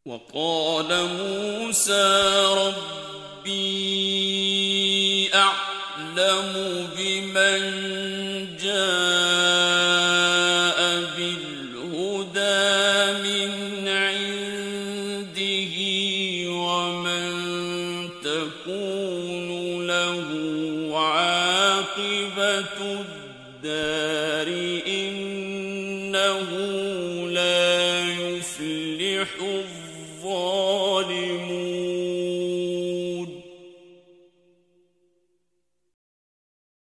وقال موسى ربي أعلم بمن جاء بالهدى من عنده ومن تكون له عاقبة الدار إنه لا يفلح